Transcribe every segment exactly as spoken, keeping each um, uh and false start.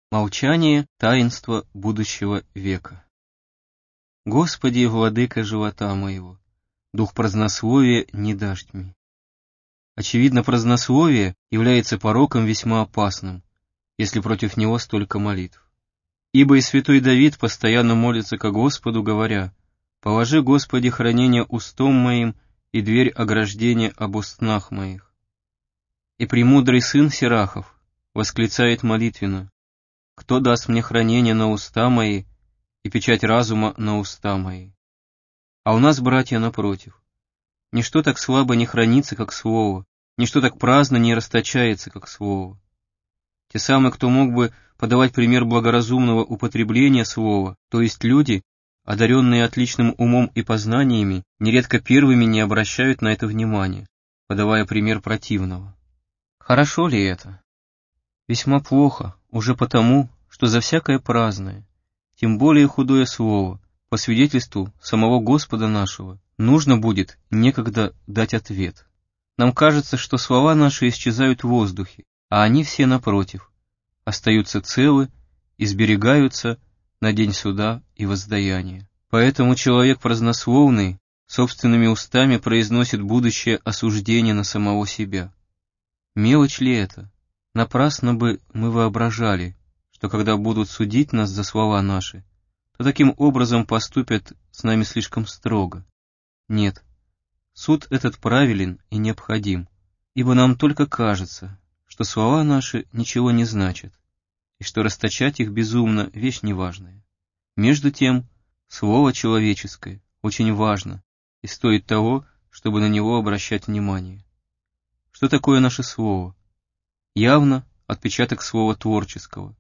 Молчание — таинство будущего века. Господи, владыка живота моего, дух празднословия не дашь мне. Очевидно, празднословие является пороком весьма опасным, если против него столько молитв. Ибо и святой Давид постоянно молится ко Господу, говоря: «Положи, Господи, хранение устом моим и дверь ограждения об устнах моих». И премудрый сын Сирахов восклицает молитвенно: «Кто даст мне хранение на уста мои и печать разума на уста мои?» А у нас, братья, напротив, ничто так слабо не хранится, как слово, ничто так праздно не расточается, как слово. Те самые, кто мог бы подавать пример благоразумного употребления слова, то есть люди, одаренные отличным умом и познаниями, нередко первыми не обращают на это внимания, подавая пример противного. Хорошо ли это? Весьма плохо, уже потому, что за всякое праздное, тем более худое слово, по свидетельству самого Господа нашего, нужно будет некогда дать ответ. Нам кажется, что слова наши исчезают в воздухе, а они все, напротив, остаются целы и сберегаются на день суда и воздаяния. Поэтому человек празднословный собственными устами произносит будущее осуждение на самого себя. Мелочь ли это? Напрасно бы мы воображали, что когда будут судить нас за слова наши, то таким образом поступят с нами слишком строго. Нет, суд этот правилен и необходим, ибо нам только кажется, что слова наши ничего не значат, и что расточать их безумно — вещь неважная. Между тем, слово человеческое очень важно и стоит того, чтобы на него обращать внимание. Что такое наше слово? Явно отпечаток слова творческого.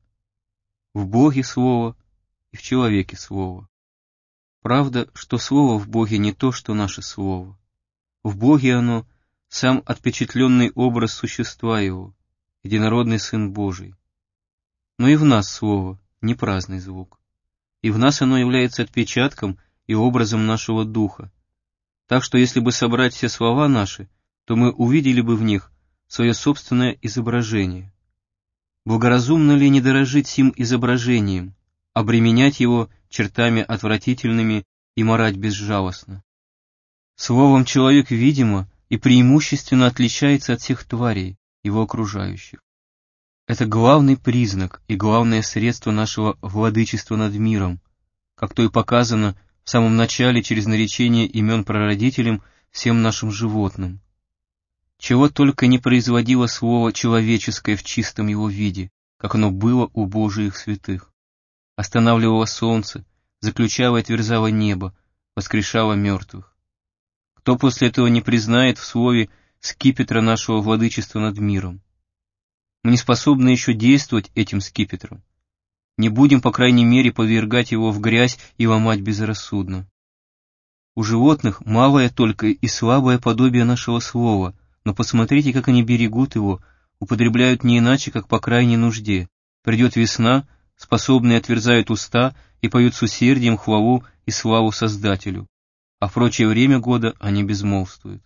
В Боге слово и в человеке слово. Правда, что слово в Боге не то, что наше слово. В Боге оно — сам отпечатленный образ существа Его, единородный Сын Божий. Но и в нас слово — не праздный звук. И в нас оно является отпечатком и образом нашего духа. Так что если бы собрать все слова наши, то мы увидели бы в них свое собственное изображение. Благоразумно ли не дорожить сим изображением, обременять его чертами отвратительными и марать безжалостно? Словом, человек, видимо, и преимущественно отличается от всех тварей, его окружающих. Это главный признак и главное средство нашего владычества над миром, как то и показано в самом начале через наречение имен прародителям всем нашим животным. Чего только не производило слово человеческое в чистом его виде, как оно было у Божиих святых. Останавливало солнце, заключало и отверзало небо, воскрешало мертвых. Кто после этого не признает в слове скипетра нашего владычества над миром? Мы не способны еще действовать этим скипетром. Не будем, по крайней мере, подвергать его в грязь и ломать безрассудно. У животных малое только и слабое подобие нашего слова, но посмотрите, как они берегут его, употребляют не иначе, как по крайней нужде. Придет весна, способные отверзают уста и поют с усердием хвалу и славу Создателю, а в прочее время года они безмолвствуют.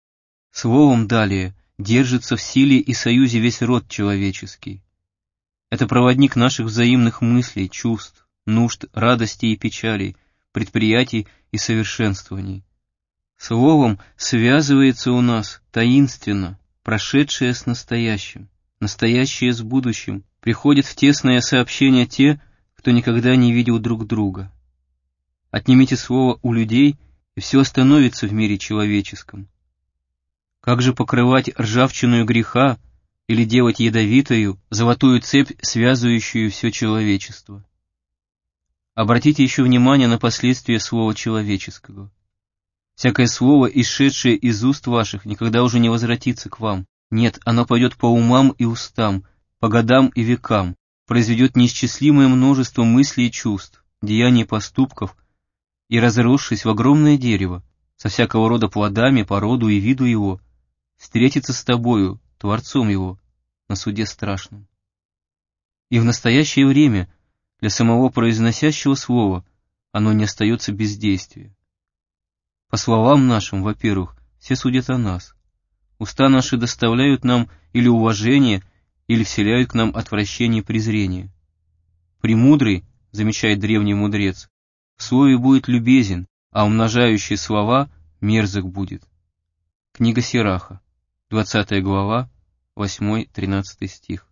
Словом далее держится в силе и союзе весь род человеческий. Это проводник наших взаимных мыслей, чувств, нужд, радостей и печалей, предприятий и совершенствований. Словом связывается у нас таинственно прошедшее с настоящим, настоящее с будущим, приходят в тесное сообщение те, кто никогда не видел друг друга. Отнимите слово у людей, и все остановится в мире человеческом. Как же покрывать ржавчину греха или делать ядовитою золотую цепь, связывающую все человечество? Обратите еще внимание на последствия слова человеческого. Всякое слово, исшедшее из уст ваших, никогда уже не возвратится к вам. Нет, оно пойдет по умам и устам, по годам и векам, произведет неисчислимое множество мыслей и чувств, деяний и поступков, и, разросшись в огромное дерево, со всякого рода плодами по роду и виду его, встретится с тобою, Творцом его, на суде страшном. И в настоящее время для самого произносящего слова оно не остается без действия. По словам нашим, во-первых, все судят о нас. Уста наши доставляют нам или уважение, или вселяют к нам отвращение и презрение. Премудрый, замечает древний мудрец, в слове будет любезен, а умножающий слова мерзок будет. Книга Сираха, двадцатая глава, восьмой-тринадцатый стих.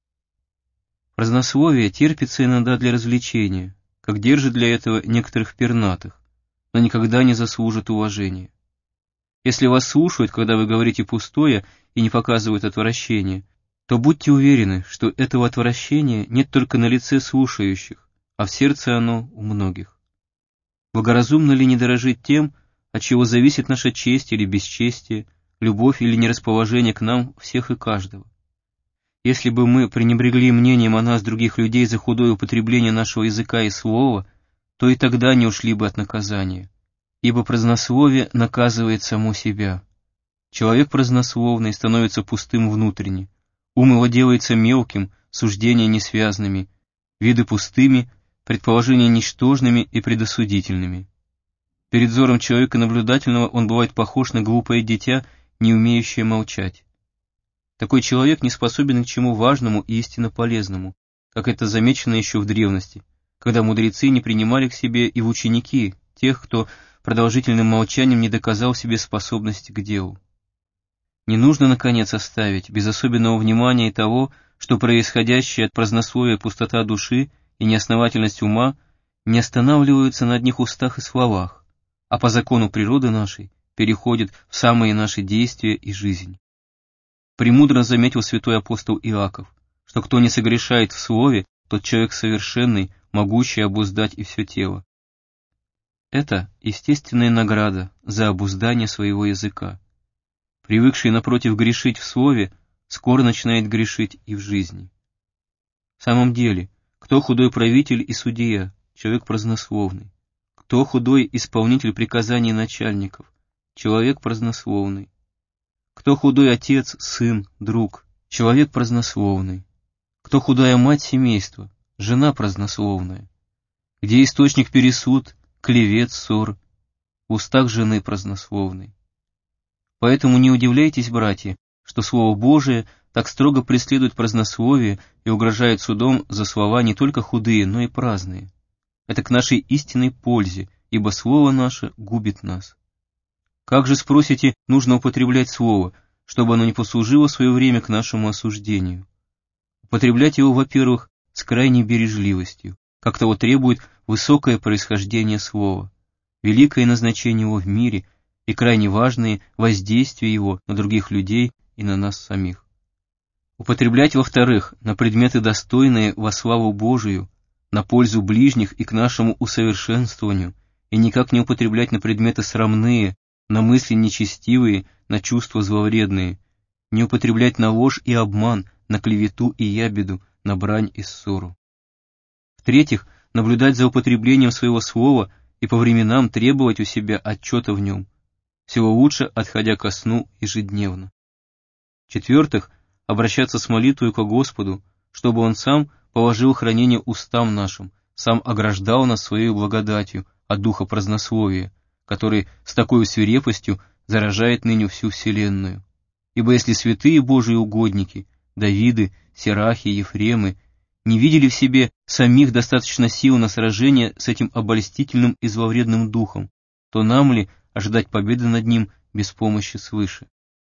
Празднословие терпится иногда для развлечения, как держит для этого некоторых пернатых, но никогда не заслужит уважения. Если вас слушают, когда вы говорите пустое и не показывают отвращения, то будьте уверены, что этого отвращения нет только на лице слушающих, а в сердце оно у многих. Благоразумно ли не дорожить тем, от чего зависит наша честь или бесчестие, любовь или нерасположение к нам всех и каждого? Если бы мы пренебрегли мнением о нас других людей за худое употребление нашего языка и слова, то и тогда не ушли бы от наказания, ибо празднословие наказывает само себя. Человек празднословный становится пустым внутренне, ум его делается мелким, суждения несвязными, виды пустыми, предположения ничтожными и предосудительными. Перед взором человека наблюдательного он бывает похож на глупое дитя, не умеющее молчать. Такой человек не способен к чему важному и истинно полезному, как это замечено еще в древности, когда мудрецы не принимали к себе и в ученики тех, кто продолжительным молчанием не доказал себе способности к делу. Не нужно, наконец, оставить без особенного внимания и того, что происходящее от празднословия пустота души и неосновательность ума не останавливаются на одних устах и словах, а по закону природы нашей переходят в самые наши действия и жизнь. Премудро заметил святой апостол Иаков, что кто не согрешает в слове, тот человек совершенный, могущий обуздать и все тело. Это естественная награда за обуздание своего языка. Привыкший, напротив, грешить в слове, скоро начинает грешить и в жизни. В самом деле, кто худой правитель и судья, человек празднословный? Кто худой исполнитель приказаний начальников, человек празднословный? Кто худой отец, сын, друг, человек празднословный? Кто худая мать семейства, жена празднословная? Где источник пересуд, клевет, ссор? В устах жены празднословной. Поэтому не удивляйтесь, братья, что Слово Божие так строго преследует празднословие и угрожает судом за слова не только худые, но и праздные. Это к нашей истинной пользе, ибо Слово наше губит нас. Как же, спросите, нужно употреблять Слово, чтобы оно не послужило в свое время к нашему осуждению? Употреблять его, во-первых, с крайней бережливостью, как того требует высокое происхождение Слова, великое назначение его в мире и крайне важные воздействия его на других людей и на нас самих. Употреблять, во-вторых, на предметы достойные во славу Божию, на пользу ближних и к нашему усовершенствованию, и никак не употреблять на предметы срамные, на мысли нечестивые, на чувства зловредные, не употреблять на ложь и обман, на клевету и ябеду, на брань и ссору. В-третьих, наблюдать за употреблением своего слова и по временам требовать у себя отчета в нем, всего лучше отходя ко сну ежедневно. В-четвертых, обращаться с молитвой ко Господу, чтобы Он сам положил хранение устам нашим, сам ограждал нас своей благодатью от духа празднословия, который с такой свирепостью заражает ныне всю вселенную. Ибо если святые Божии угодники, Давиды, Сирахи, Ефремы, не видели в себе самих достаточно сил на сражение с этим обольстительным и зловредным духом, то нам ли ожидать победы над ним без помощи свыше?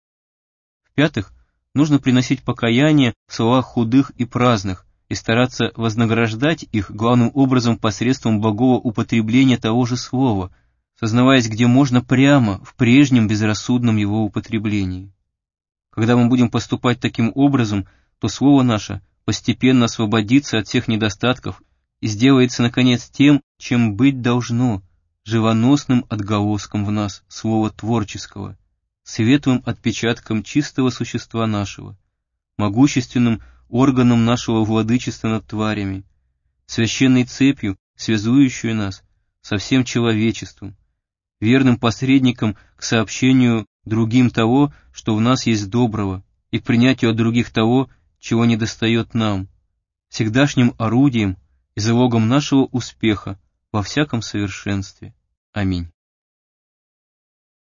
В-пятых, нужно приносить покаяние в словах худых и праздных и стараться вознаграждать их главным образом посредством благого употребления того же слова, сознаваясь, где можно прямо, в прежнем безрассудном его употреблении. Когда мы будем поступать таким образом, то слово наше постепенно освободится от всех недостатков и сделается, наконец, тем, чем быть должно, живоносным отголоском в нас слова творческого, светлым отпечатком чистого существа нашего, могущественным органом нашего владычества над тварями, священной цепью, связующую нас со всем человечеством, верным посредником к сообщению другим того, что в нас есть доброго, и к принятию от других того, чего недостает нам, всегдашним орудием и залогом нашего успеха во всяком совершенстве. Аминь.